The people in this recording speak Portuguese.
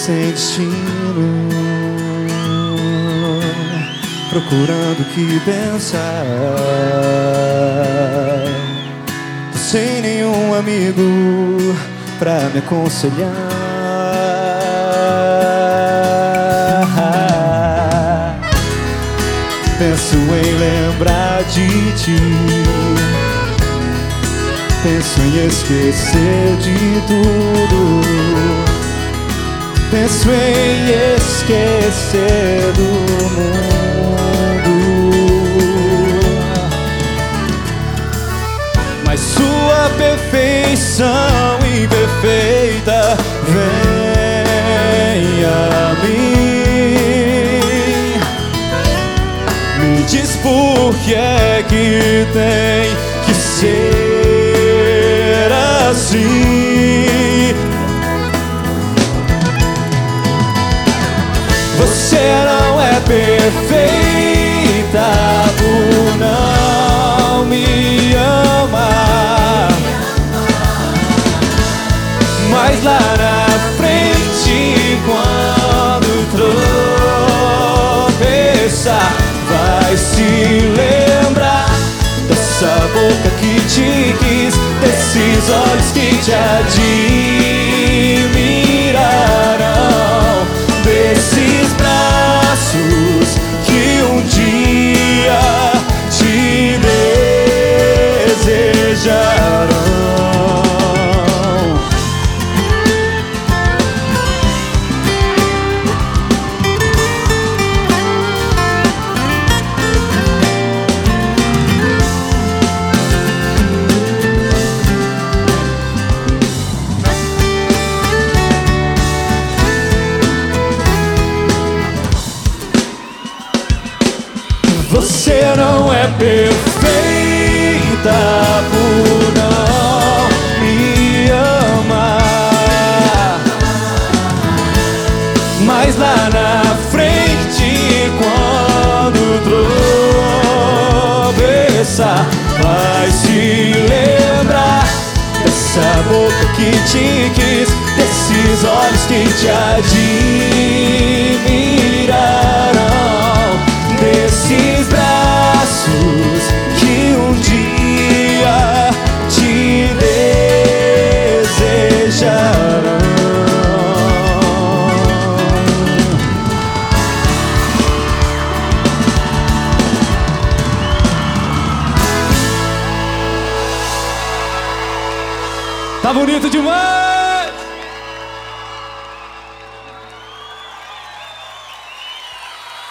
sem destino, procurando o que pensar. Tô sem nenhum amigo pra me aconselhar. Penso em lembrar de ti, penso em esquecer de tudo, penso em esquecer do mundo. Mas sua perfeição imperfeita vem a mim, me diz por que é que tem que ser assim. Você não é perfeita por não me amar, mas lá na frente, quando tropeçar, vai se lembrar dessa boca que te quis, desses olhos que te admirarão, desses braços que um dia te desejarão. Você não é perfeita por não me amar, mas lá na frente, quando tropeçar, vai se lembrar dessa boca que te quis, desses olhos que te admirarão, desses braços que um dia te desejarão. Tá bonito demais!